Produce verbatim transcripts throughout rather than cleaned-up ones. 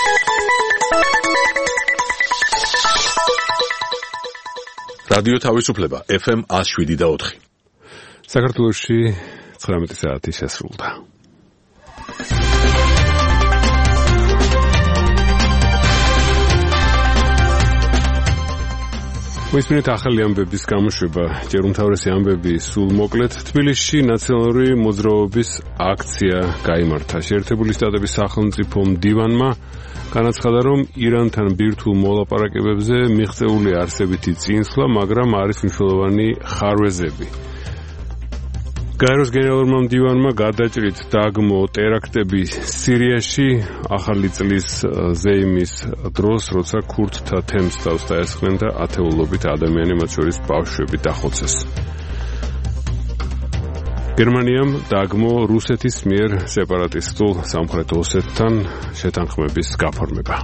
რადიო თავისუფლება ეფ ემ one oh seven და four. საქართველოში ცხრამეტი საათი შესრულდა. მოისმინეთ ახალი ამბების გამოშვება, ჯერ უმთავრესი ამბები სულ მოკლედ. თბილისში ნაციონალური მოძრაობის აქცია გაიმართა. შეერთებული შტატების სახელმწიფო მდივანმა განაცხადა, რომ ირანთან ბირთვულ მოლაპარაკებებზე მიღწეული არსებითი წინსვლა, მაგრამ არის მნიშვნელოვანი ხარვეზები. გაეროს გენერალურმა მდივანმა გადაჭრით დაგმო ტერაქტები სირიაში ახალი წლის ზეიმის დროს, როცა ქურდთა თემს თავს დაესხნენ და ათეულობით ადამიანი, მათ შორის ბავშვები დახოცეს. გერმანიამ დაგმო რუსეთის მიერ სეპარატისტულ სამხრეთ ოსეთთან შეთანხმების გაფორმება.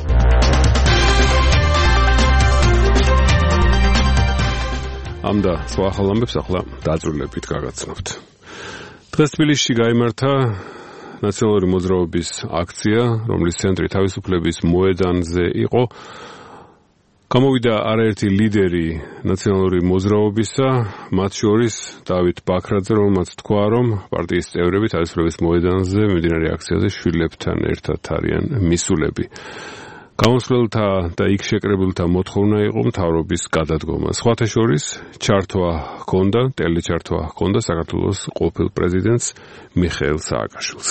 ამ და სხვა ახალ ამბებს ახლა დაწვრილებით გაგაცნობთ. დღეს თბილისში გაიმართა ნაციონალური მოძრაობის აქცია, რომლის ცენტრი თავისუფლების მოედანზე იყო. გამოვიდა არაერთი ლიდერი ნაციონალური მოძრაობისა, მათ შორის დავით ბაქრაძე, რომელმაც თქვა, რომ პარტიის წევრები თავისუფლების მოედანზე მიმდინარე აქციაზე შვილებთან ერთად არიან მისულები. გამოსვლელთა და იქ შეკრებილთა მოთხოვნა იყო მთავრობის გადადგომა. სხვათა შორის ჩართვა ჰქონდა, ტელეჩართვა ჰქონდა საქართველოს ყოფილ პრეზიდენტს მიხეილ სააკაშვილს.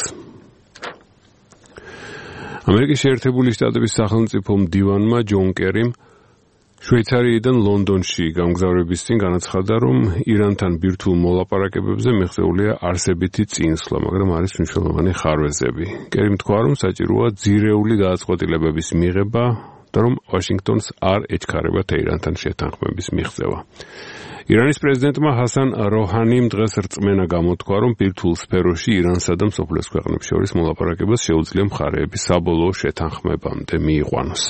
ამერიკის შეერთებული შტატების სახელმწიფო მდივანმა ჯონ კერიმ შვეიცარიიდან ლონდონში გამგზავრების წინ განაცხადა, რომ ირანთან ბირთვულ მოლაპარაკებებზე მიღწეულია არსებითი წინსვლა, მაგრამ არის მნიშვნელოვანი ხარვეზები. კერიმ თქვა, რომ საჭიროა ძირეული გადაწყვეტილებების მიღება და რომ ვაშინგტონს არ ეჩქარება თეირანთან შეთანხმების მიღწევა. ირანის პრეზიდენტმა ჰასან როჰანიმ დღეს რწმენა გამოთქვა, რომ ბირთვულ სფეროში ირანსა და მსოფლიოს ქვეყნებს შორის მოლაპარაკებას შეუძლია მხარეების საბოლოო შეთანხმებამდე მიიყვანოს.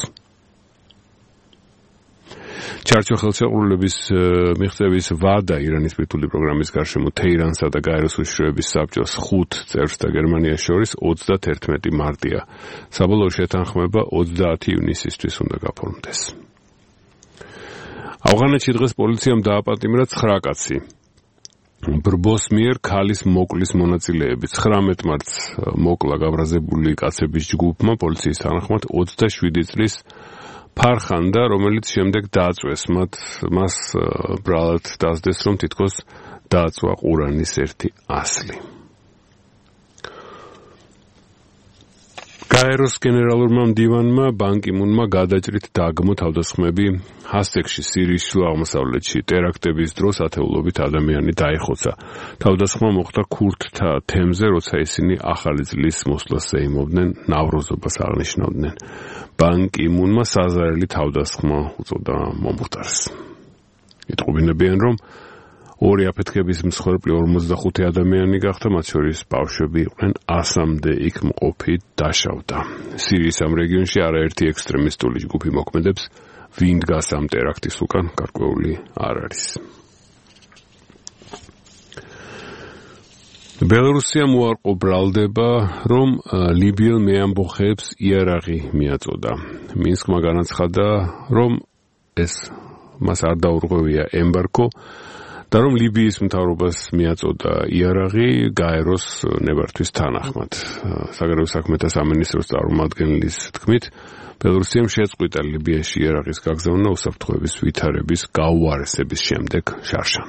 ჩარჩო ხელშეკრულების მიღწევის ვადა ირანის ბირთვული პროგრამის გარშემო თეირანსა და გაეროს უშიშროების საბჭოს ხუთ წევრს და გერმანიას შორის ოცდაათი მარტია. საბოლოო შეთანხმება ოცდაათი ივნისისთვის უნდა გაფორმდეს. ავღანეთში დღეს პოლიციამ დააპატიმრა ცხრა კაცი. ბრბოს მიერ ქალის მოკლის მონაწილეები. ცხრამეტ მარტს მოკლა გაბრაზებული კაცების ჯგუფმა პოლიციის თანახმად ოცდაშვიდი წლის ფარხანდა, რომელიც შემდეგ დააწვეს. მათ მას ბრალად დასდეს, რომ თითქოს დააწვა ყურანის ერთი ასლი. გაეროს გენერალურმა მდივანმა ბან კი მუნმა გადაჭრით დაგმო თავდასხმები ჰასტეგში, სირიის შუა აღმოსავლეთში. ტერაქტების დროს ათეულობით ადამიანი დაიხოცა. თავდასხმა მოხდა ქურდთა თემზე, როცა ისინი ახალი წლის მოსვლას ეიმობდნენ, ნავროზობას აღნიშნავდნენ. ბან კი მუნმა საზარელი თავდასხმა უწოდა მომხდარს. იტყობინებიან, რომ ორი აფეთქების მსხვერპლი ორმოცდახუთი ადამიანი გახდა, მათ შორის ბავშვები იყვნენ, ასამდე იქ მყოფი დაშავდა. სირიის ამ რეგიონში არაერთი ექსტრემისტული ჯგუფი მოქმედებს, ვინ დგას ამ ტერაქტის უკან, გარკვეული არ არის. ბელორუსიამ უარყო ბრალდება, რომ ლიბიელ მეამბოხეებს იარაღი მიაწოდა. მინსკმა განაცხადა, რომ ეს მას არ დაურღვევია ემბარგო და რომ ლიბიის მთავრობას მიაწოდა იარაღი გაეროს ნებართვის თანახმად. საგარეო საქმეთა სამინისტროს წარმომადგენლის თქმით, ბელორუსიამ შეწყვიტა ლიბიაში იარაღის გაგზავნა უსაფრთხოების ვითარების გაუარესების შემდეგ შარშან.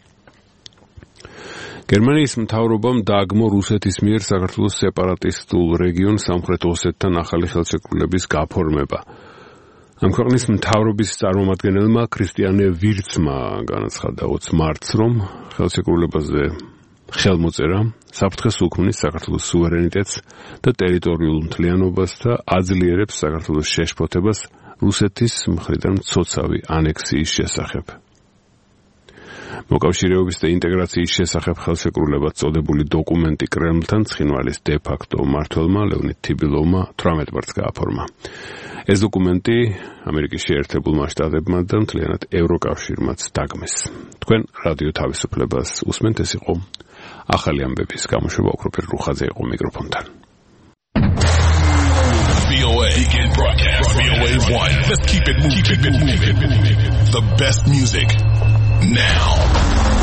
გერმანიის მთავრობამ დააგმო რუსეთის მიერ საქართველოს სეპარატისტულ რეგიონ სამხრეთ ოსეთთან ახალი ხელშეკრულების გაფორმება. ამ ქვეყნის მთავრობის წარმომადგენელმა ქრისტიანე ვირცმა განაცხადა ოცი მარტს, რომ ხელშეკრულებაზე ხელმოწერა საფრთხეს უქმნის საქართველოს სუვერენიტეტს და ტერიტორიულ მთლიანობას და აძლიერებს საქართველოს შეშფოთებას რუსეთის მხრიდან მცოცავი ანექსიის შესახებ. მოკავშირეობის და ინტეგრაციის შესახებ ხელშეკრულებად წოდებული დოკუმენტი კრემლთან ცხინვალის დე-ფაქტო მმართველმა ლეონიდ თიბილოვმა თვრამეტ მარტს გააფორმა. ეს დოკუმენტი ამერიკის შეერთებულმა შტატებმა და მთლიანად ევროკავშირმაც დაგმეს. თქვენ რადიო თავისუფლებას უსმენთ, ეს იყო ახალი ამბების გამოშვება, ოქროფერ რუხაძე იყო მიკროფონთან. ვი ო ე Weekend broadcast from V O A one. Let's keep it moving. Keep it moving. The best music now.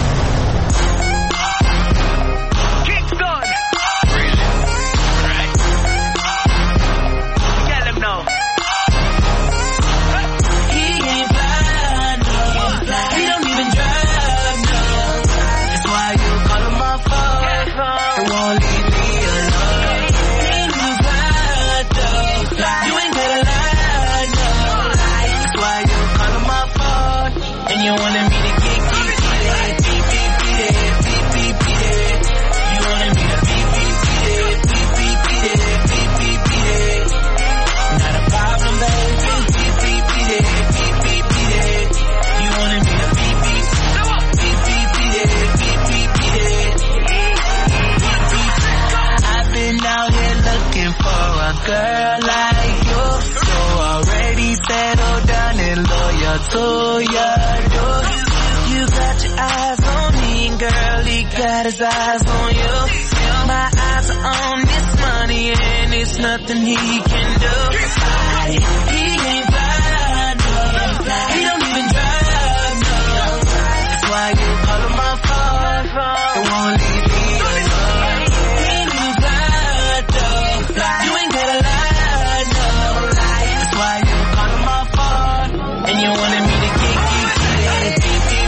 You wanted me to get, get, get it, beep, beep, beat it, beep, beep, beat it. You wanted me to beep, beep, beat it, beep, beep, beat it, beep, beep, beat it. Not a problem, baby. Beep, beep, beat it, beep, beep, beat it. You wanted me to beep, beep, beep, beep, beat it, beep, beep, beat it. Beep, beep. I've been out here looking for a girl like you, so already settled down and loyal to you. You got your eyes on me, girl, he got his eyes on you. My eyes are on this money and it's nothing he can do. He ain't fly, no. He don't even drive, no. That's why you call him my phone. It won't leave me alone. He ain't even fly, no. You ain't gotta lie, no. That's why you call him my phone. And you wanted me to get, get, get it.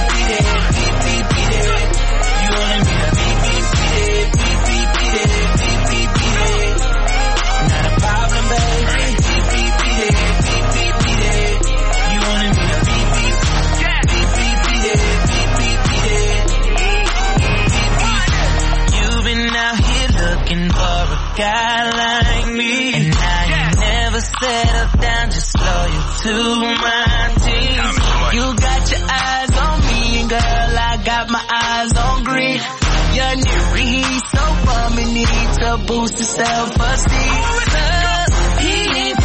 Guy like me, and now you never settle down, just loyal to my team. You got your eyes on me, girl, I got my eyes on green. You're new, he's so bummy, need to boost his self-esteem. Uh, he ain't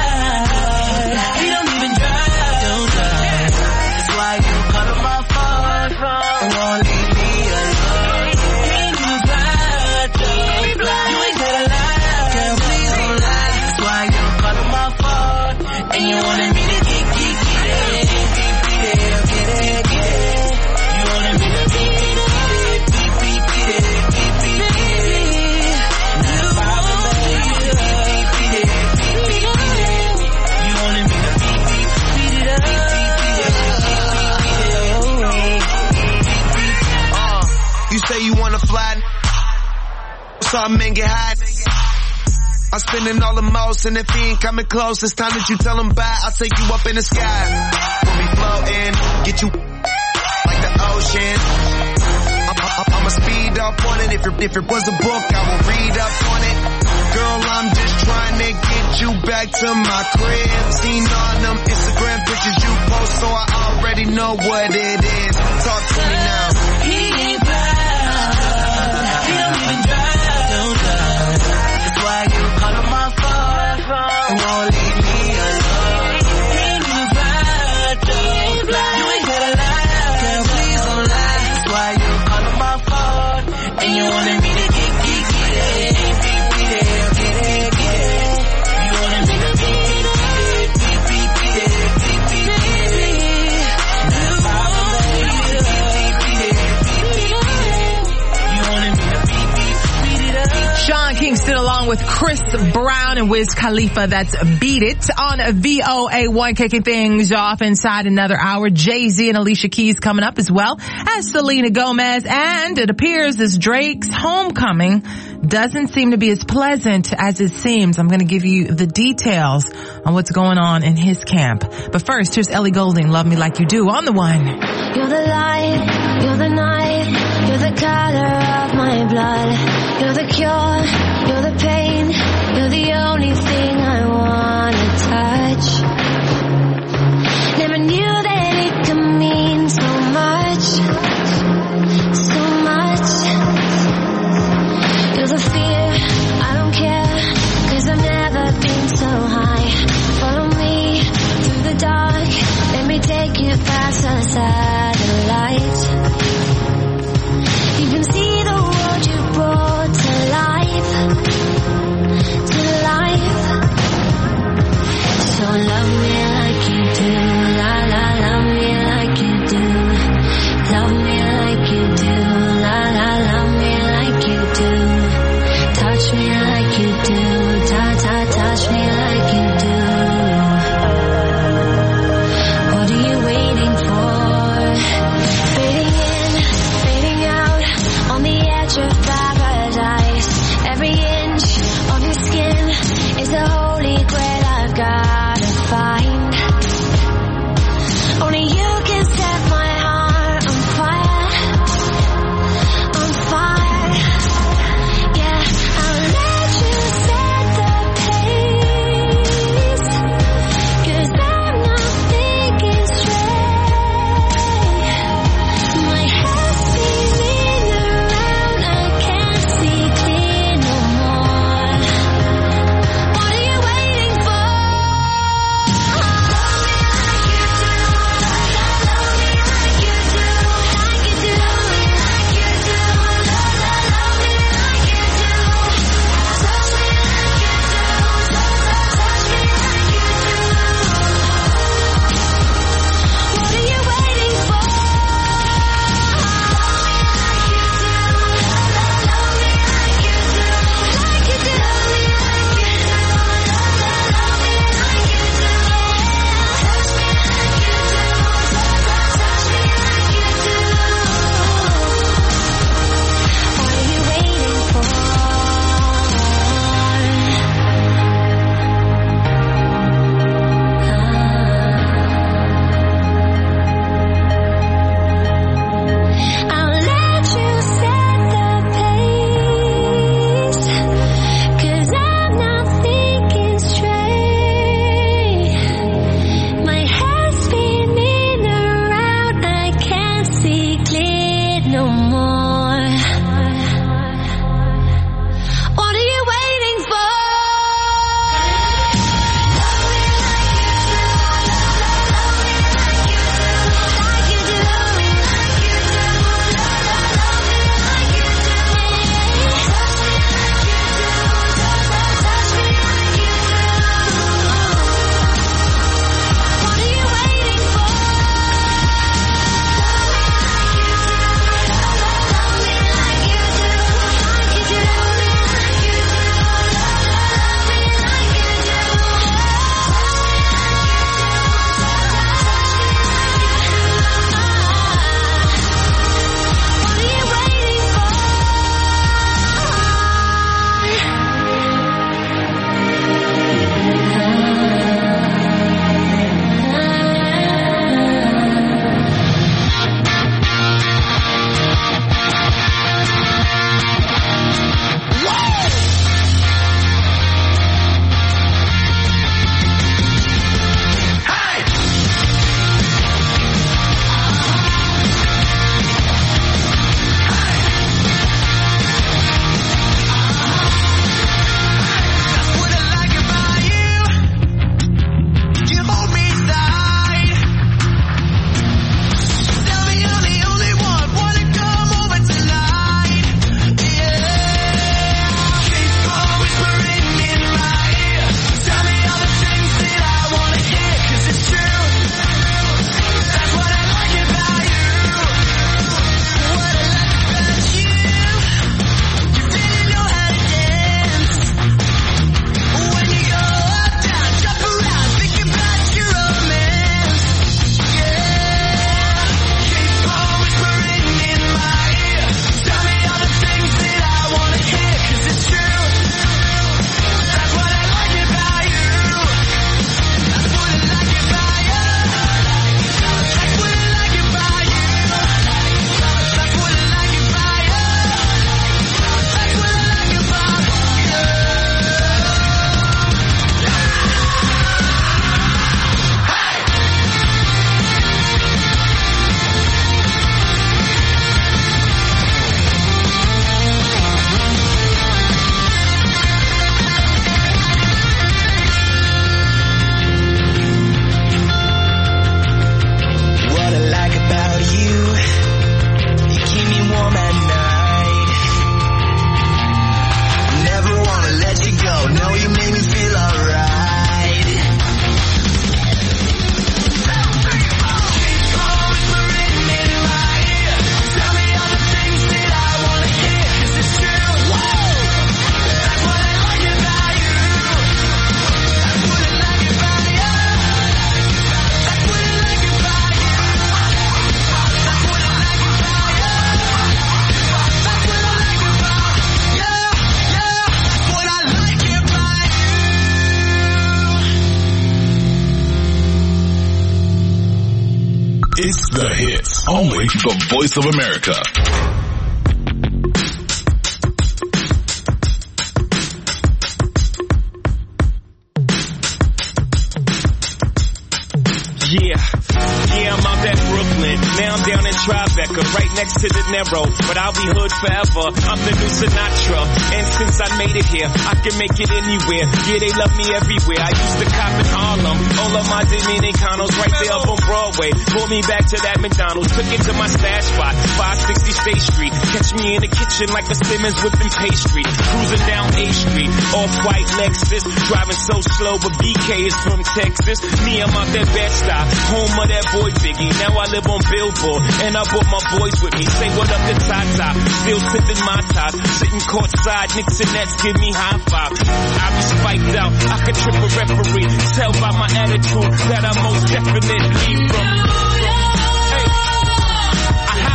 fly, he don't even drive, don't drive. That's why you call him my phone, and won't leave me alone. He ain't even fly, don't fly. You ain't gotta lie, girl, please don't lie. That's why you call him my phone, and you wanted me to get, get, get it, get, get it, get it, get it. You wanted me to get, get it, beep, beep, get it, beep, beep, get it. Not a problem, baby. Beep, beep, get it, beep, beep, get it. You wanted me to beep, beep, beat it up, beep, beep, get it, beep, beep, get it, beep, beep. Uh, you say you wanna fly, so I make it hot. I'm spending all the most, and if he ain't coming close, it's time that you tell him bye. I'll take you up in the sky. We'll be floating, get you like the ocean. I'm, I'm, I'ma speed up on it. If it, if it was a book, I will read up on it. Girl, I'm just trying to get you back to my crib. Seen all them Instagram pictures you post, so I already know what it is. Talk to me now. He ain't fly, he don't even drive, don't drive. That's why you call him my phone, and won't leave me alone. He ain't even fly, don't fly. You ain't gotta lie, girl, please don't lie. That's why you call him my phone, and you wanted me to get, get, get it, beep, beat it, get it, get it. You wanted me to get, get it, beep, beep, beat it, beep, beep, get it. Not a problem, baby. Beep, beat it, beep, beep, get it. You wanted me to beep, beep, beat it up. Sean Kingston along with Chris Brown and Wiz Khalifa. That's Beat It on V O A one, kicking things off inside another hour. Jay-Z and Alicia Keys coming up, as well as Selena Gomez. And it appears this Drake's homecoming doesn't seem to be as pleasant as it seems. I'm going to give you the details on what's going on in his camp. But first, here's Ellie Goulding, Love Me Like You Do on the one. You're the light, you're the night, you're the color of my blood. You're the cure, you're the pain, you're the only thing I wanna touch. Never knew that it could mean so much, so much. You're the fear, I don't care, cause I've never been so high. Follow me through the dark, let me take you past the satellite. You can see the world you brought to life. It's The Hits. Only the Voice of America. Yeah, yeah, I'm out at Brooklyn. Now I'm down in Tribeca, right next to De Niro. But I'll be hood forever. I'm the new Sinatra. And since I made it here, I can make it anywhere. Yeah, they love me everywhere. I used to cop in Harlem. All of my Dominicanos right there up on Broadway. Pulled me back to that McDonald's. Took it to my stash spot, five sixty State Street. Catch me in the kitchen like a Simmons whipping pastry. Cruising down A Street, off-white Lexus. Driving so slow, but B K is from Texas. Me, I'm out that Bed-Stuy, home of that boy Biggie. Now I live on Billboard, and I brought my boys with me. Say what up to Tata, still sipping my top. Sitting courtside, Knicks and Nets give me high five. I be spiked out, I could trip a referee. Tell by my attitude that I most definitely from. Hey. Uh-huh.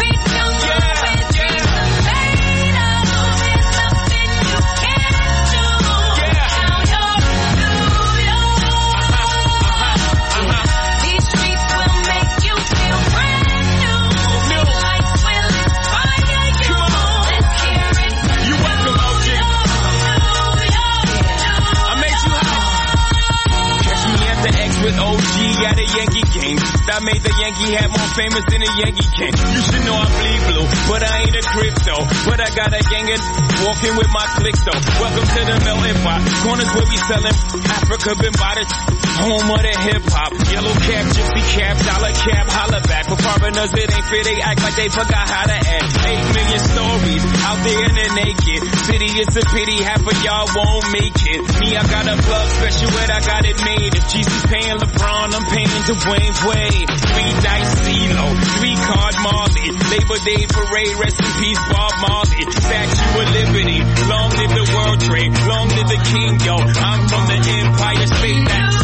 With O G at a Yankee game, that made the Yankee hat more famous than a Yankee king. You should know I bleed blue, but I ain't a crypto. But I got a gang of walking with my clicks though. Welcome to the melting pot, corners where we selling Africa been by the home of the hip hop. Yellow cap, gypsy cap, dollar cap, holla back. For foreigners it ain't fair, they act like they forgot how to act. Eight million stories out there in the naked city. It's a pity half of y'all won't make it. Me, I got a plug special and I got it made. If Jesus paying LeBron, I'm paying Dwayne Wade. Three dice CeeLo, three card Marley. Labor Day parade, rest in peace Bob Marley. Statue of Liberty, long live the World Trade, long live the King, yo. I'm from the Empire State. That's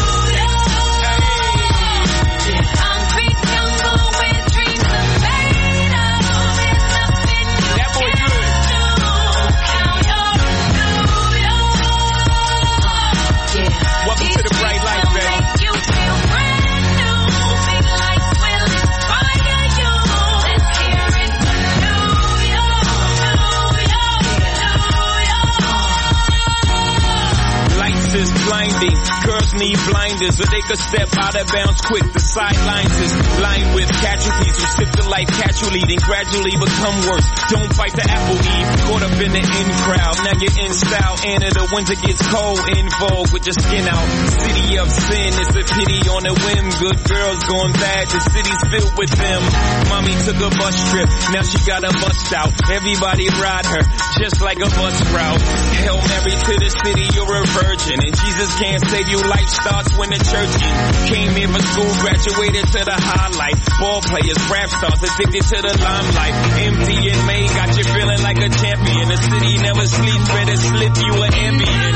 blinding. Girls need blinders so they could step out of bounds quick. The sidelines is lined with casualties who sip the life casually, then gradually become worse. Don't fight the apple eve, caught up in the in crowd. Now you're in style, and in the winter gets cold, in vogue with your skin out. City of sin, it's a pity on a whim. Good girls going bad, the city's filled with them. Mommy took a bus trip, now she got a bust out. Everybody ride her, just like a bus route. Hail Mary to the city, you're a virgin, and Jesus can't save you. Life starts when the church ends. Came here for school, graduated to the highlight. Ball players, rap stars, addicted to the limelight. Empty in May, got you feeling like a champion. The city never sleeps, better slip you an ambient.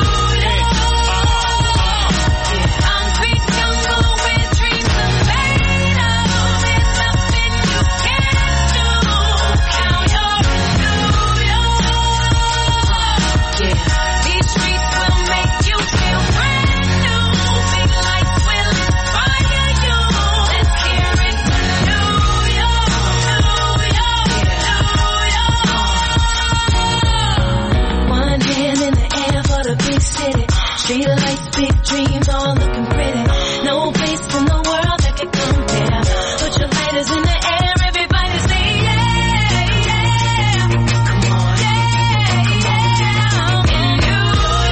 Street lights, big dreams, all looking pretty. No place in the world that could compare. Put your lighters in the air, everybody say yeah, yeah. Come on, yeah, yeah. In New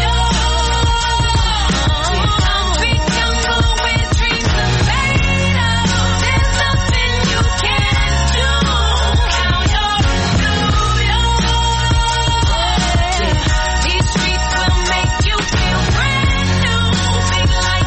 York, concrete jungle where dreams are made of. There's nothing you can't do. Now you're New York. Yeah. These streets will make you feel brand new. Big lights.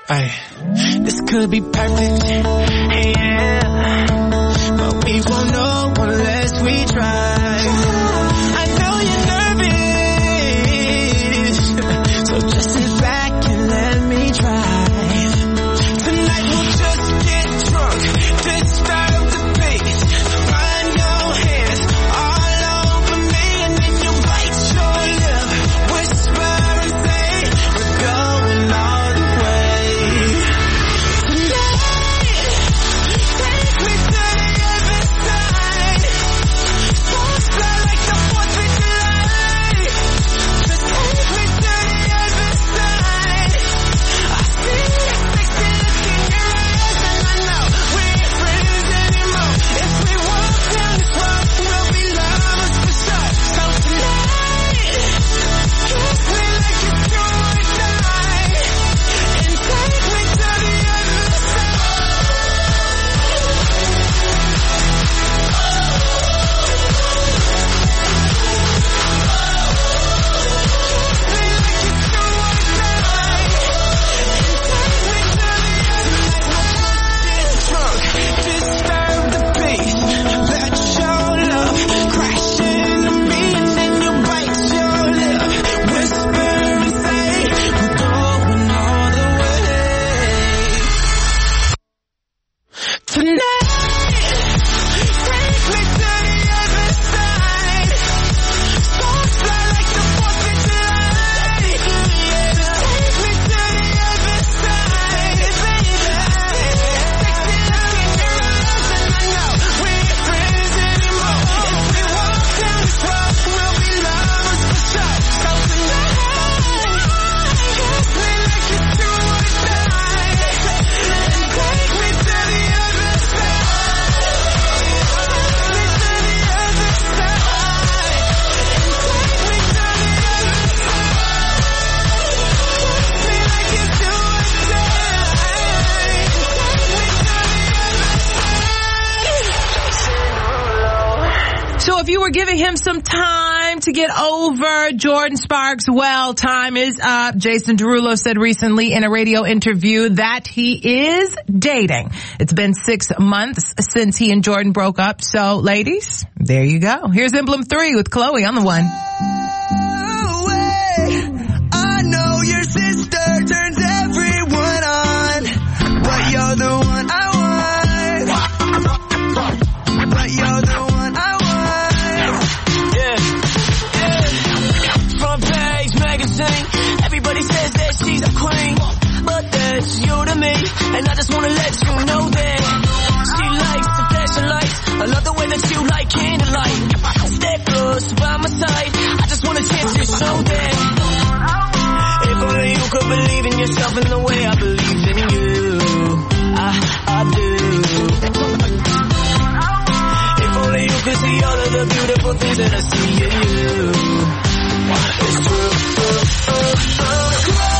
Ay, this could be perfect, yeah, but we won't know unless we try. I know you're nervous, so just sit back and let me try. Tonight we'll just get drunk, disturb the bass, run your hands all over me, and then you bite your lip, whisper and say, we're going all the way. Giving him some time to get over Jordin Sparks. Well, time is up. Jason Derulo said recently in a radio interview that he is dating. It's been six months since he and Jordin broke up. So, ladies, there you go. Here's Emblem three with Chloe on the one. I know your sister turns everyone on, but you're the one I want. But you're the one I want. Everybody says that she's a queen, but that's you to me, and I just wanna let you know that she likes the flashing lights. I love the way that you like candlelight. Stay close by my side, I just want a chance to show that if only you could believe in yourself in the way I believe in you. I, I do. If only you could see all of the beautiful things that I see in you. It's true. Uh, uh, uh.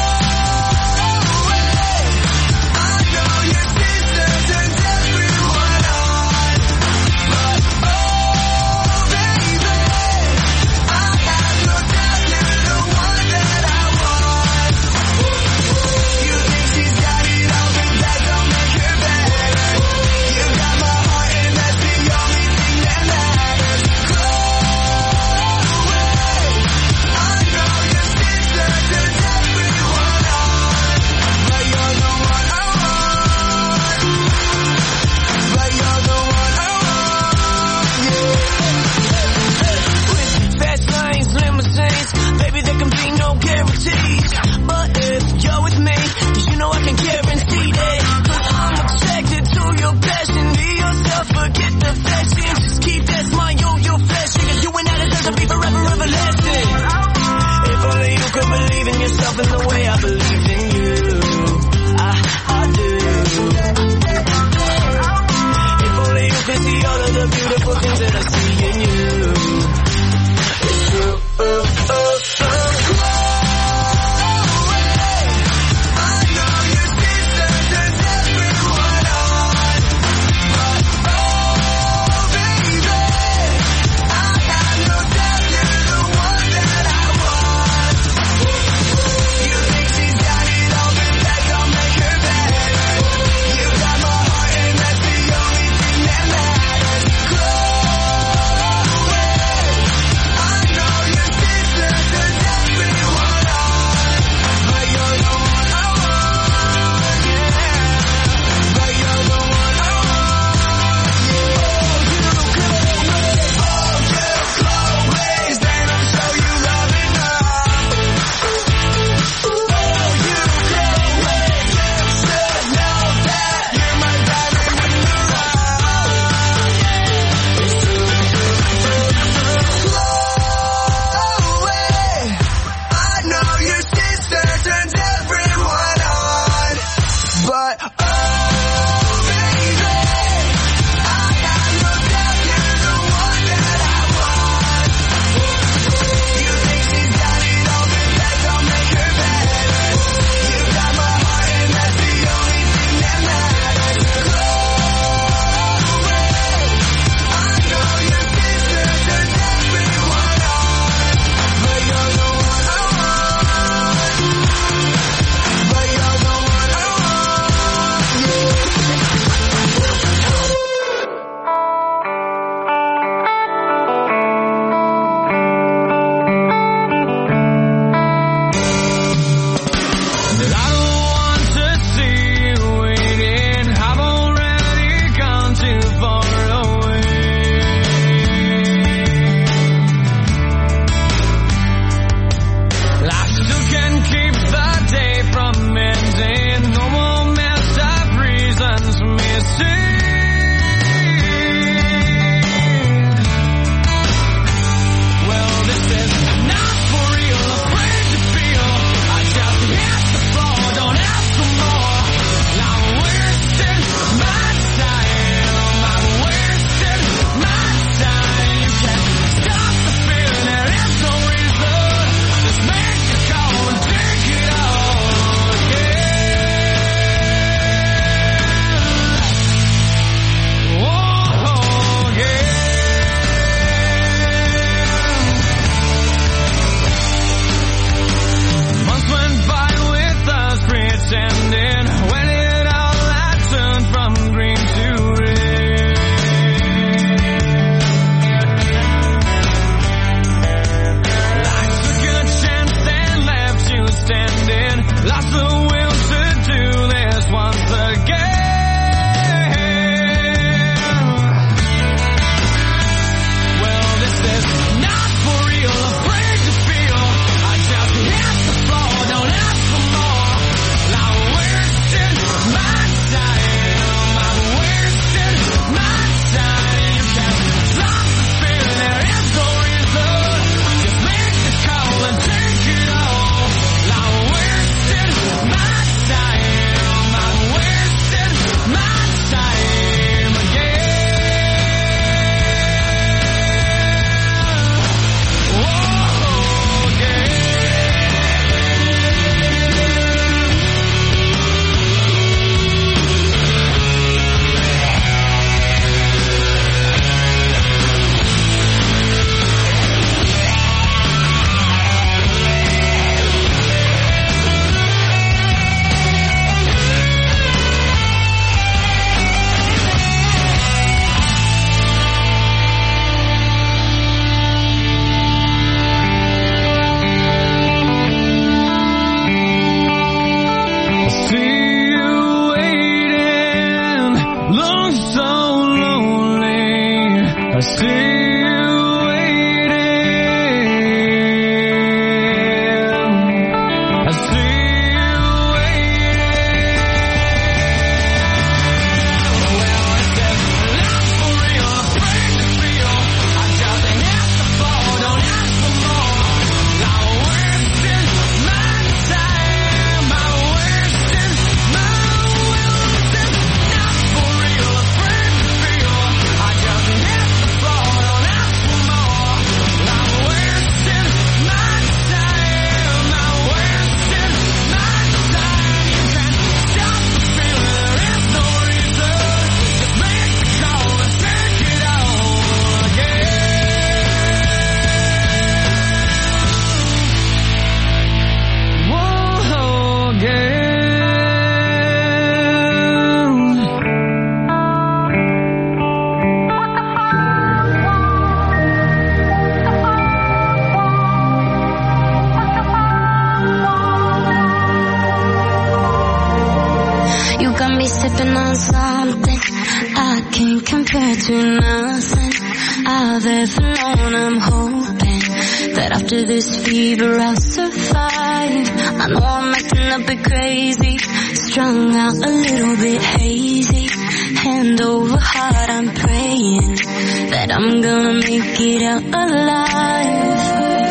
sipping on something I can't compare to nothing I've ever known. I'm hoping that after this fever I'll survive. I know I'm acting a bit crazy, strung out a little bit hazy. Hand over heart, I'm praying that I'm gonna make it out alive.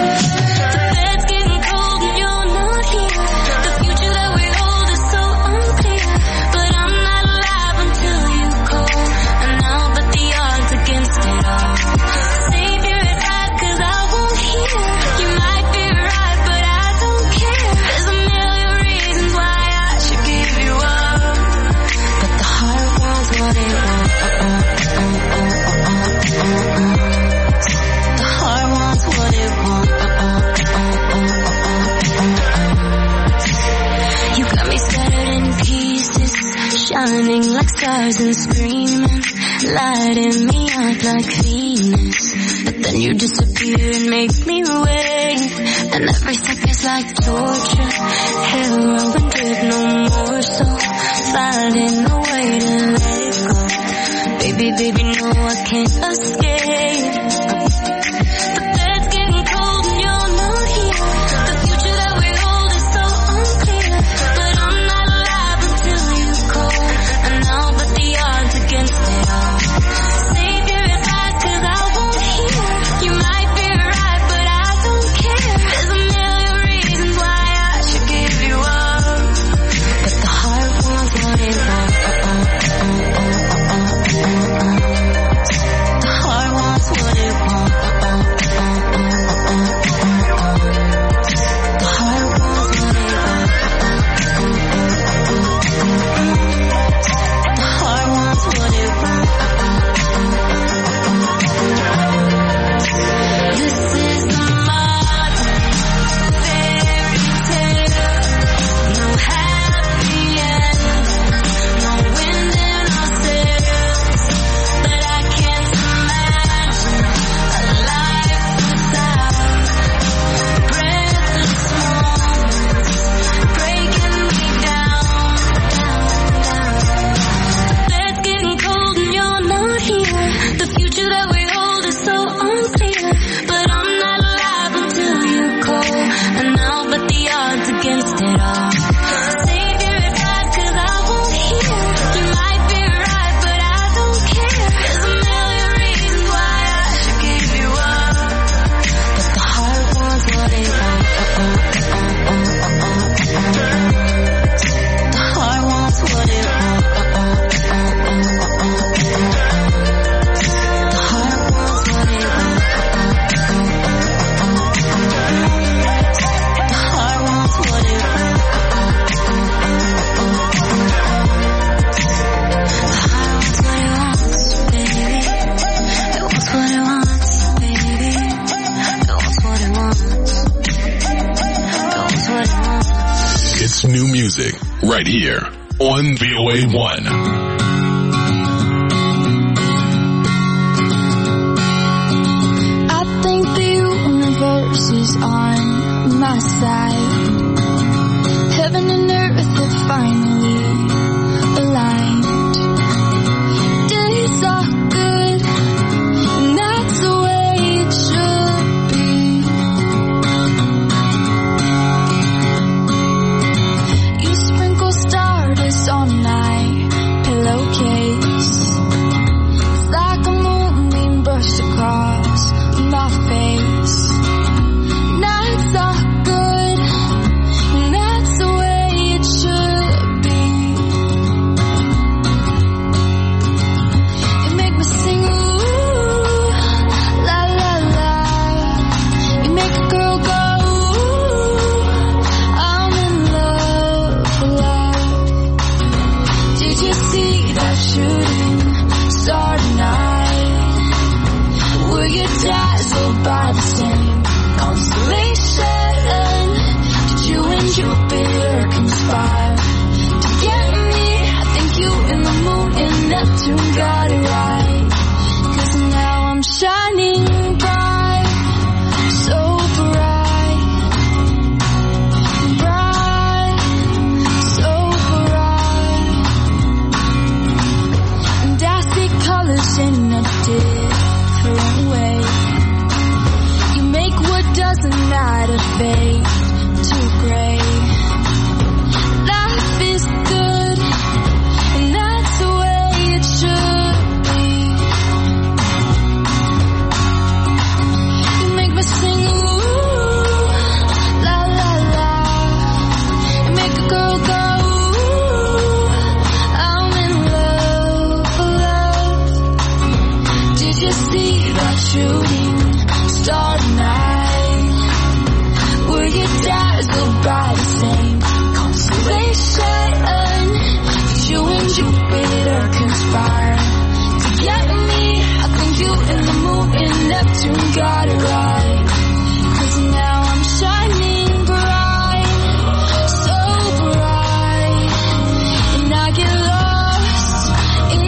The bed's getting cold and you're not here. The future that we hold is so unclear, but I'm not alive until you call. And I'll bet the odds against it all. Save your advice, cause I won't hear. You might be right, but I don't care. There's a million reasons why I should give you up, but the heart wants what it wants. Uh, uh, uh, uh, uh, uh, uh, uh. The heart wants what it wants. Uh, uh, uh, uh, uh, uh, uh. You got me scattered in pieces, shining like stars and screaming, lighting me up like Venus. But then you disappear and make me wait, and every second's like torture. Hell, rolling with no more, so finding a way to let go. Baby, baby, no, I can't escape. The bed's getting cold and you're not here. The future that we hold is so unclear, but I'm not alive until you call. And I'll bet the odds against it all. Save your advice, cause I won't hear. You might be right, but I don't care. There's a million reasons why I should give you up, but the heart wants what it wants. Uh, uh, uh, uh, uh, uh, uh, uh. The heart wants what it wants. Uh, uh, uh, uh, uh, uh, uh. The heart wants what it wants. Uh, uh, uh, uh, uh, uh. The heart wants what it wants. This is the modern fairy tale. No happy end, no wind in our sails. But I can't imagine a life without breathless moments breaking me down, down, down. The bed's getting cold and you're not here. The future that we hold is so unclear, but I'm not alive until you call. And I'll bet the odds against it all. Save your advice, cause I won't hear. You might be right, but I don't care. There's a million reasons why I should give you up, but the heart wants what it wants. Uh, uh, uh, uh, uh, uh, uh, uh. The heart wants what it wants. Uh, uh, uh, uh, uh, uh, uh, uh. The heart wants what it wants. Uh, uh, uh, uh, uh, uh, uh. The heart wants what it wants. Uh, uh, uh, uh, uh, uh, uh. The heart wants what it wants, baby. It wants what it wants, baby. It wants what it wants. It wants what it wants. It's new music right here on V O A one. I think the universe is on my side. Heaven and earth have finally aligned. Days are good, and that's the way it should be. You sprinkle stardust on my pillowcase. It's like a moonbeam brushed across my face. Nights are good, and that's the way it should be. You make me sing, ooh, la la la. You make a girl go, ooh, I'm in love, love. Did you see that shooting star tonight? Were you dazzled by the same constellation? Did you and Jupiter conspire to get me? I think you and the moon and Neptune got it right. 'Cause now I'm shining bright, so bright, bright, so bright. dazzled by the same constellation. You and Jupiter conspire to get me. I think you and the moon and Neptune got it right. 'Cause now I'm shining bright, so bright, and I get lost in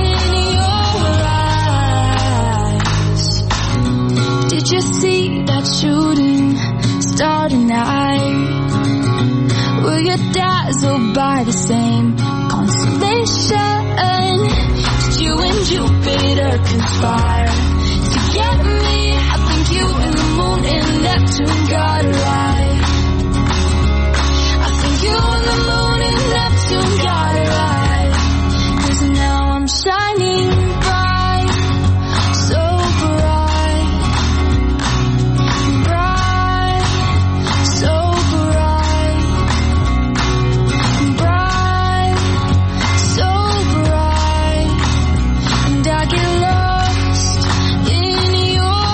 your eyes. Did you see that shooting star tonight? Were you dazzled by the same constellation? Did you and Jupiter conspire to get me? I think you and the moon and Neptune got it right. I think you and the moon and Neptune got it right. 'Cause now I'm shining bright, so bright, bright, so bright, bright, so bright, and I get lost in your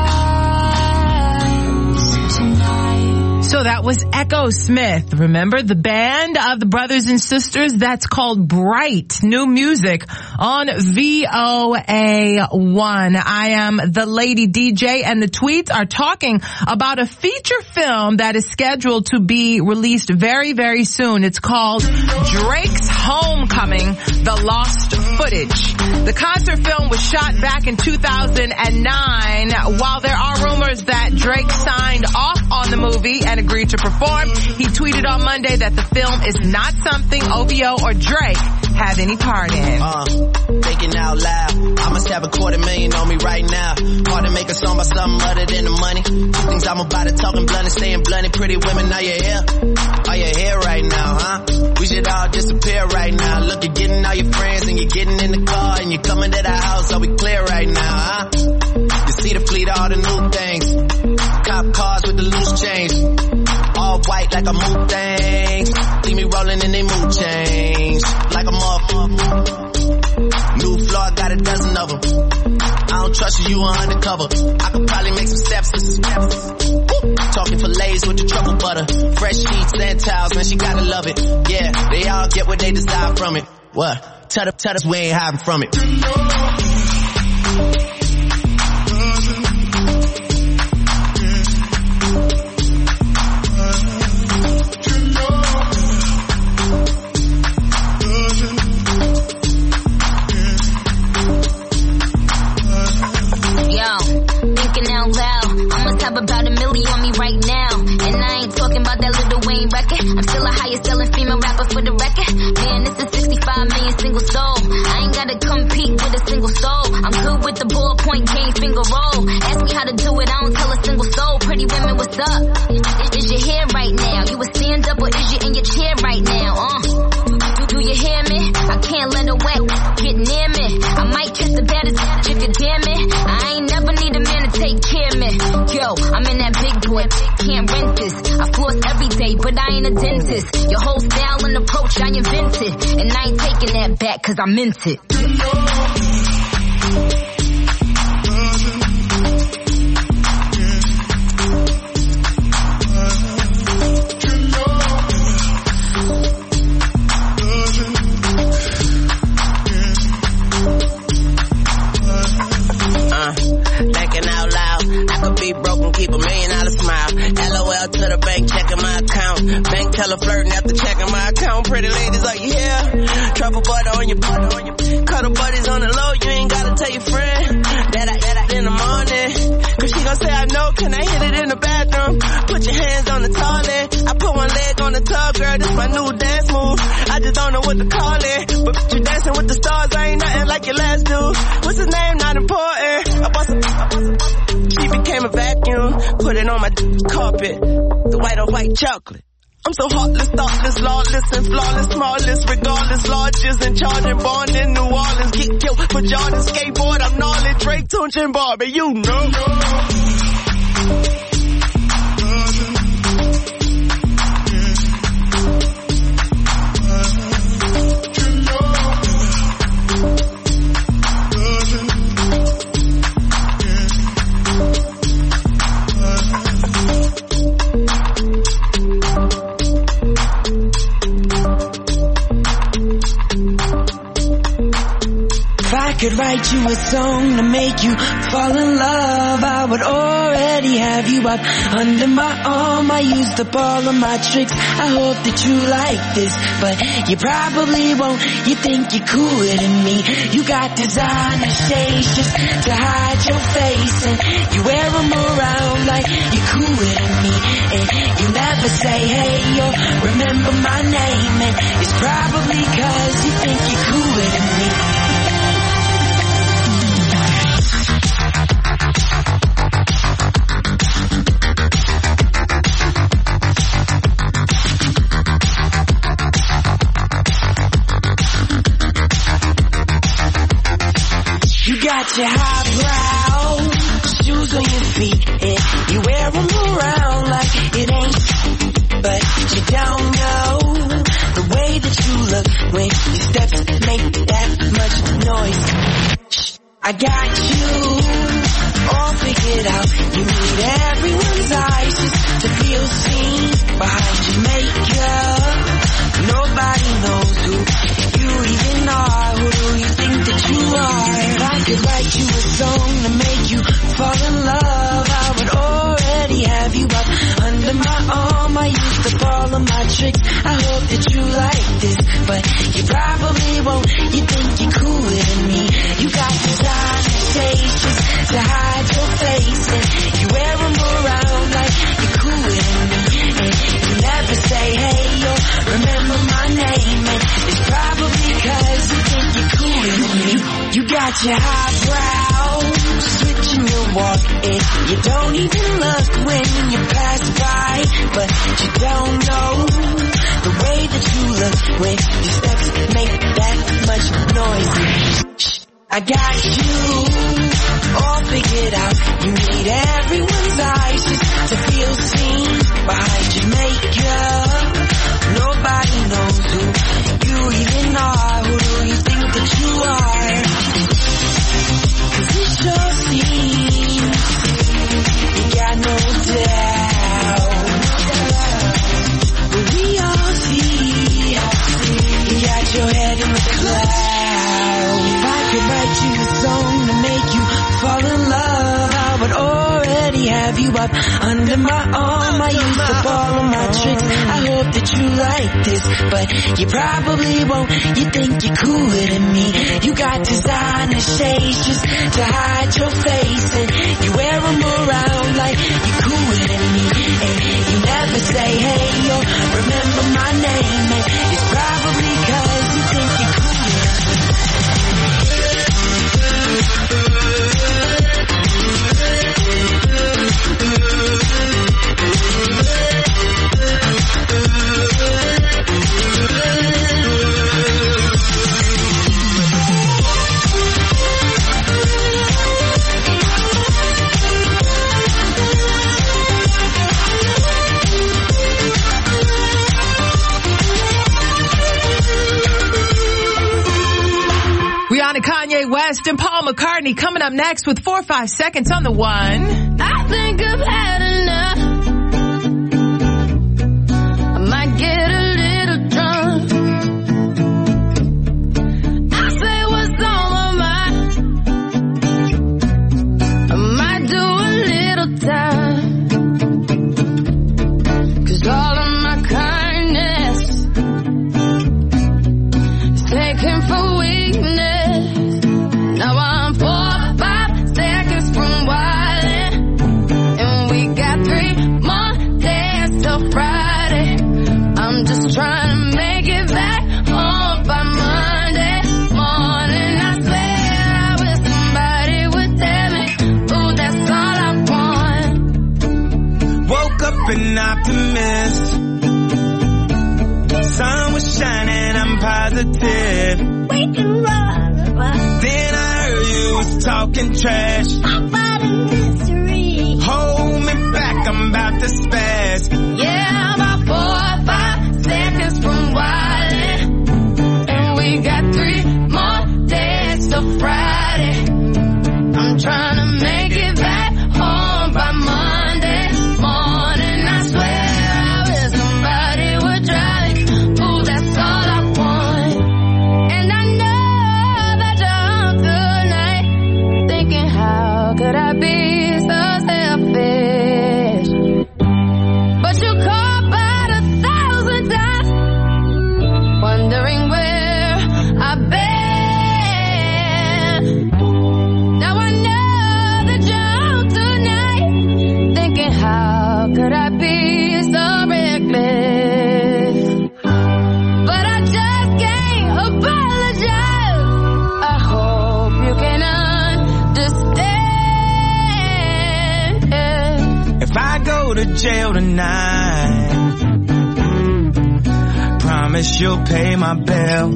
eyes tonight. So that was Echo Smith. Remember the band of the brothers and sisters? That's called Bright. New music on V O A one. I am the Lady D J, and the tweets are talking about a feature film that is scheduled to be released very, very soon. It's called Drake's Homecoming, The Lost Footage. The concert film was shot back in two thousand nine. While there are rumors that Drake signed off on the movie and agreed to perform, he tweeted on Monday that the film is not something O V O or Drake have any part in. Uh, thinking out loud, I must have a quarter million on me right now. Hard to make a song about something other than the money. Two things I'm about to talking blunt and staying blunt. Pretty women, are you here? Are you here right now, huh? We should all disappear right now. Look, you're getting all your friends and you're getting in the car and you're coming to the house. Are we clear right now, huh? You see the fleet, all the new things. Cop cars with the loose change. All white like a mood things. See me rolling in they mood change. Like a motherfucker. New floor, got a dozen of them. I don't trust you, you are undercover. I could probably make some steps and some steps. Woo. Talking fillets with the truffle butter. Fresh sheets and towels, man, she gotta love it. Yeah, they all get what they desire from it. What? Tell us, tell us we ain't hiding from it. About a million on me right now, and I ain't talking about that Lil Wayne record. I'm still a highest selling female rapper for the record. Man, this is sixty-five million single soul. I ain't gotta compete with a single soul. I'm good with the ballpoint game, finger roll. Ask me how to do it, I don't tell a single soul. Pretty women, what's up? Is, is your hair right now? You a stand up or is you in your chair right now? Uh, do, do you hear me? I can't let her wet get near me. I might kiss the baddest bitch if you dare me. I ain't never need a man to take care of me. Yo, I'm in that big boy, can't rent this. I floss every day, but I ain't a dentist. Your whole style and approach I invented, and I ain't taking that back cause I meant it. Keep a million dollar smile. L O L to the bank, checking my account. Bank teller flirting after checking my account. Pretty ladies like, yeah. Truffle butter on your butter on your. Cuddle buddies on the low, you ain't gotta tell your friend that I that I in the morning. Cause she gon' say I know, can I hit it in the bathroom? Put your hands on the toilet. I put one leg on the tub, girl, this my new dance move. I just don't know what to call it. But you dancing with the stars, I ain't nothing like your last dude. What's his name? Not important. I bust a, I bust a, she became a vacuum, put it on my carpet, the white on white chocolate. I'm so heartless, thoughtless, lawless, and flawless, smallest, regardless, largest, and charging, born in New Orleans, get killed for Jordan, skateboard, I'm gnarly, Drake, Tunch, and Barbie, you know. could write you a song to make you fall in love. I would already have you up under my arm. I used up all of my tricks. I hope that you like this, but you probably won't. You think you're cooler than me. You got designer shades just to hide your face, and you wear them around like you're cooler than me. And you never say hey or remember my name, and it's probably cause you think you're cooler than me. You got your highbrow shoes on your feet, and you wear them around like it ain't, but you don't know the way that you look when your steps make that much noise. Shh, I got you all figured out. You need everyone's eyes just to feel seen behind your makeup. Nobody knows who you even are. Who do you think that you are? If I could write you a song to make you fall in love, I would already have you up under my arm. I used up all of my tricks. I hope that you like this, but you probably won't. You think you're cooler than me. You got designer shades just to hide your face, and you wear them around like you're cooler than me. And you never say hey or remember my name, and it's probably cause you think you're cooler than me. You got your highbrow switching your walk, and you don't even look when you pass by, but you don't know the way that you look when your steps make that much noise. Shh, I got you all figured out. You need everyone's eyes just to feel seen behind your makeup. Nobody knows who you even are. Who do you think that you are? Cause it sure seems you got no doubt. But we all see you got your head in the clouds. If I could write you a song to make you fall in love, I would already have you up under my arm. I used up all of my tricks. I hope that you like this, but you probably won't. You think you're cooler than me. You got designer shades just to hide your face, and you wear them around like you're cooler than me. And you never say hey or remember my name, and it's probably cause you think you're cooler. Kanye West and Paul McCartney coming up next with four or five seconds on the one. I think I've had enough. I might get a little drunk. I say what's on my mind. I might do a little time. Cause all of my kindness is taken for weakness. Now I'm four or five seconds from wildin', and we got three more days till Friday. I'm just trying to make it back home by Monday morning. I swear I wish somebody would tell me, ooh, that's all I want. Woke up an optimist. Sun was shining, I'm positive. We can run. Then I heard you was talking trash. About a mystery. Hold me back, I'm about to spaz. Yeah, about four or five seconds from wildin', and we got three more days till Friday. I'm trying to make it back home by Monday morning. I swear I wish somebody would drive me. Ooh, that's all I want. And I know that you're good. promise you'll pay my bill.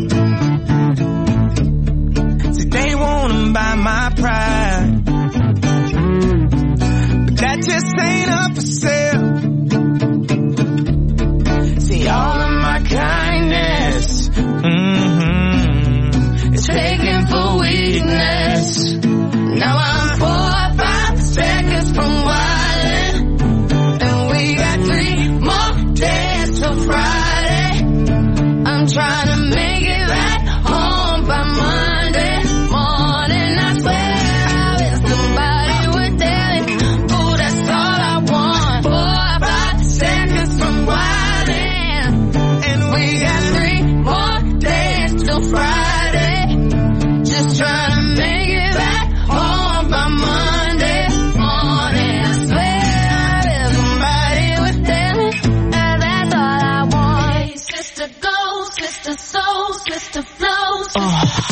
See, they wanna buy my pride, but that just ain't up for sale. See, all of my kindness, mm-hmm, is taken for weakness. Now I'm four or five seconds from wildin', and we got three more days till Friday. I'm trying to make it back home by Monday morning. I swear I wish somebody would tell me, oh, that's all I want. Four or five seconds from wildin', and we got three more days till Friday. Just trying to make it back home by Monday morning. I swear I wish somebody would tell me that that's all I want. Hey, sister go, sister soul, sister flows. Oh.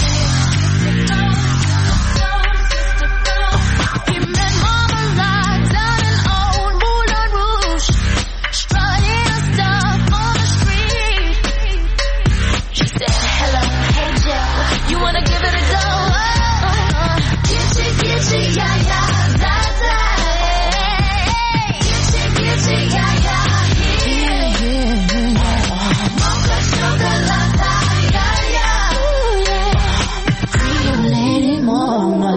He met Mama Lot down in old Moulin Rouge, strutting her stuff on the street. She said, hello, hey Joe, you wanna give it a go? Gitchy, gitchy, yeah, yeah, da, da. Gitchy, gitchy, yeah, yeah, yeah, yeah. Mocha chocolate, yeah, yeah. Cream lady, mama,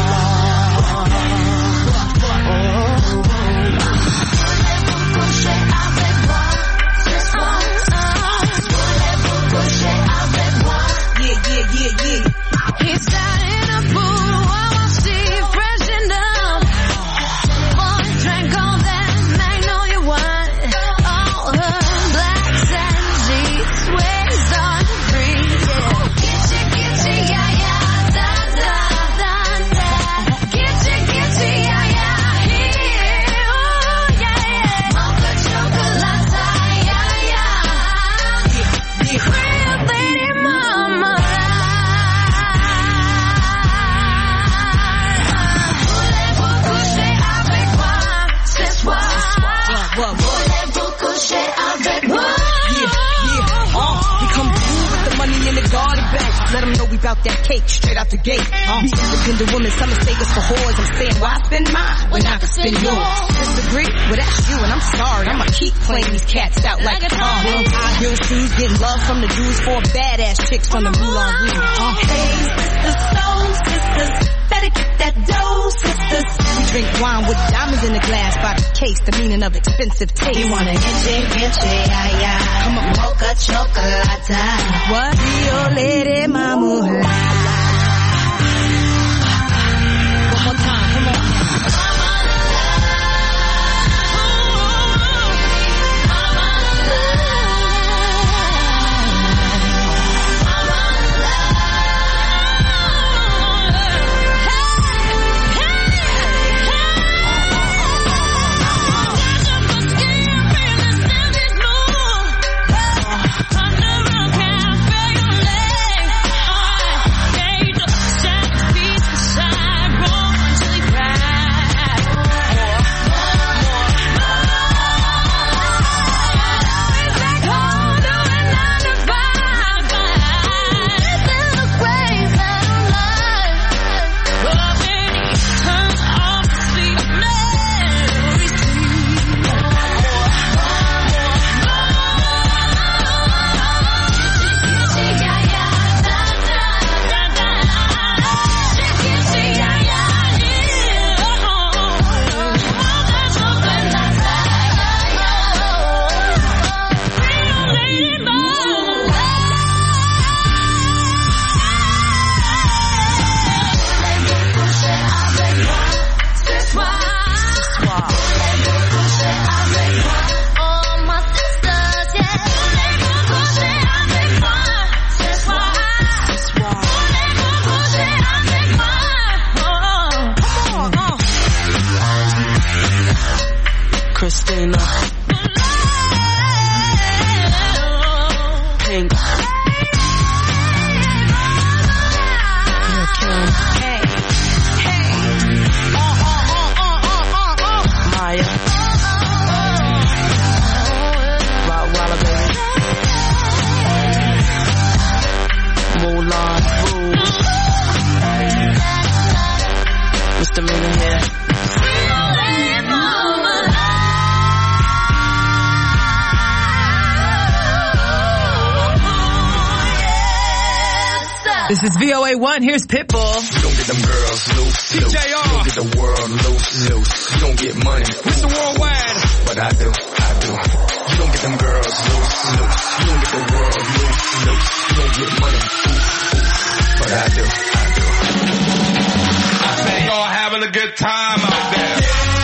yeah, yeah, yeah, yeah. He sat in a pool while my sea freshened up. Boy drank all that magnolia wine. All her blacks and jeans, waves on free. Gitchy, gitchy, yeah, yeah, da, da, da, da. Gitchy, gitchy, yeah, yeah, yeah, oh, yeah, yeah. Mocha chocolate, yeah, yeah. Real lady mama. Let them know we bout that cake straight out the gate. Uh, we independent women, some mistake us for whores. I'm saying, why spend mine when I can spend yours? Disagree? Well, that's you, and I'm sorry. I'ma keep playing these cats out like a car. High heel shoes, getting love from the dudes, four badass chicks from the Moulin Rouge. Uh, hey, sisters, soul sisters, better get that dough, sisters. We drink wine with diamonds in the glass by the case, the meaning of expensive taste. You wanna itchy, itchy, yeah, yeah. Come on, mocha chocolate. What? Rio lady, mama. One more time, come on. Christina Pink Hey, hey uh, uh, uh, uh, uh, uh, uh. Maya Rottweiler baby This is V O A one. Here's Pitbull. You don't get them girls loose, loose. T J R. You don't get the world loose, loose. You don't get money, Mister Worldwide. but I do, I do. You don't get them girls loose, loose. You don't get the world loose, loose. You don't get money, but I do, I do. I say y'all having a good time out there.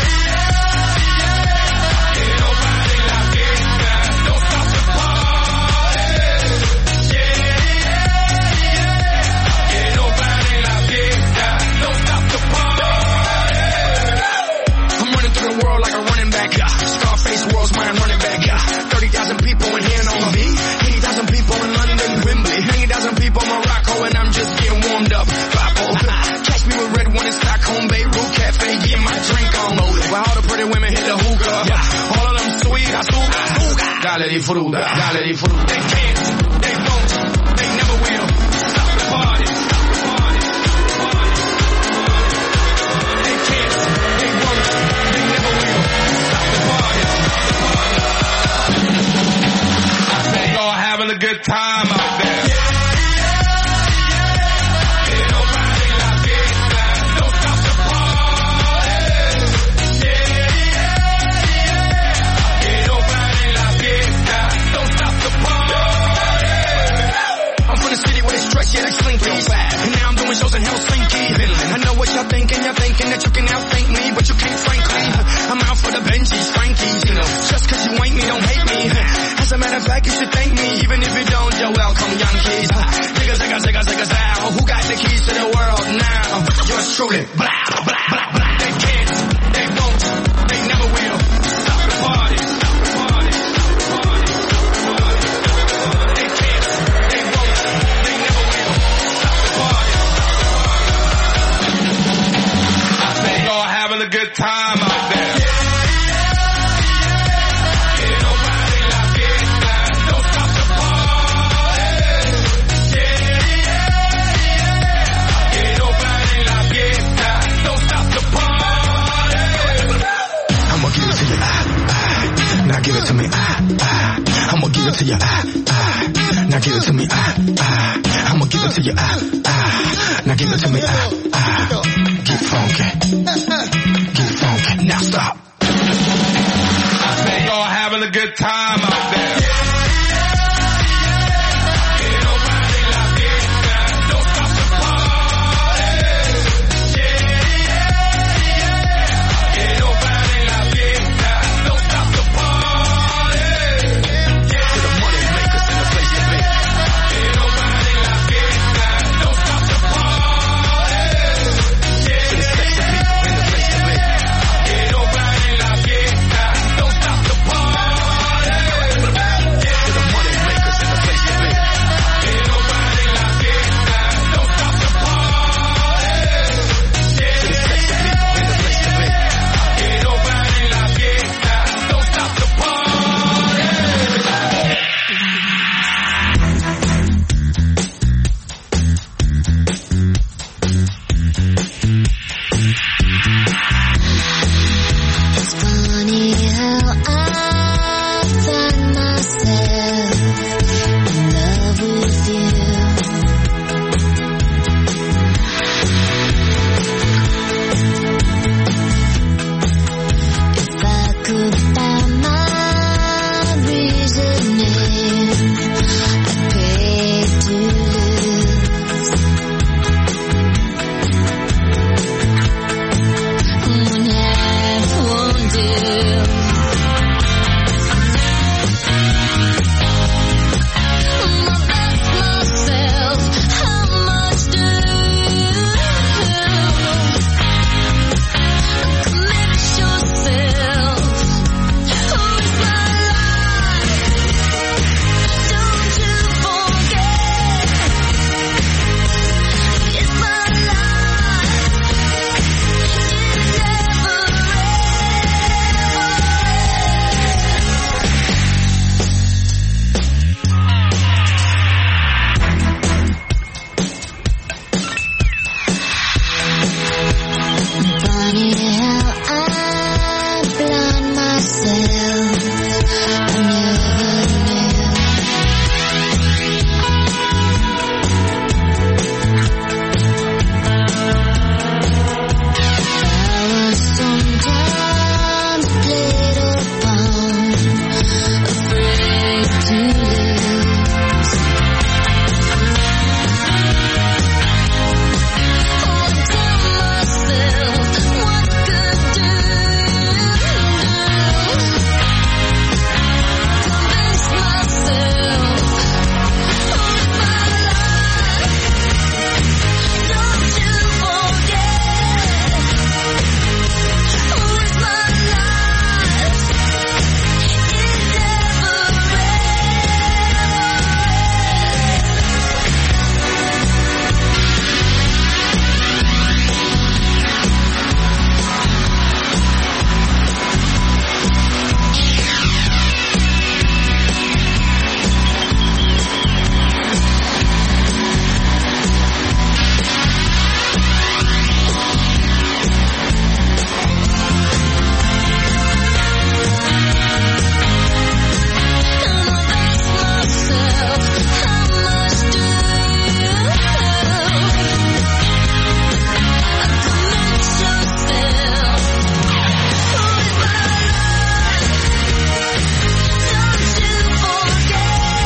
Scarface world's mine running back. thirty thousand people in here know me. eighty thousand people in London, Wembley. ninety thousand people in Morocco, and I'm just getting warmed up. Bible. Catch me with red one in Stockholm, Beirut Cafe, getting my drink on. While all the pretty women hit the hookah. All of them sweet, I suga. Dale di fruta, dale di fruta. They can't, they won't, they never will. Stop the party, stop the party, stop the party. They can't, they won't, they never will. Having a good time out there. I'm from the city where they stretch, yeah, like Slinky. And now I'm doing shows in Helsinki. I know what y'all thinking, you're thinking that you can outthink me, but you can't, frankly. I'm out for the Benjis, Frankies, you know. Just cause you ain't me, don't hate me. As a matter of fact, you should thank me. Even if you don't, you're welcome, Yankees. Niggas, niggas, niggas, niggas out. Who got the keys to the world now? Yours truly. Blah, blah, blah, blah. They can't, they won't, they never will. Stop the party, stop the party, stop the party, stop the party. They can't, they won't, they never will. Stop the party, stop the party. I say y'all having a good time out there. Now give it to me, ah, ah. I'ma give it to you, ah, ah. Now give it to me, ah, ah. I'ma give it to you, ah, ah. Now give it to me, ah, ah. Get funky, get funky. Now stop.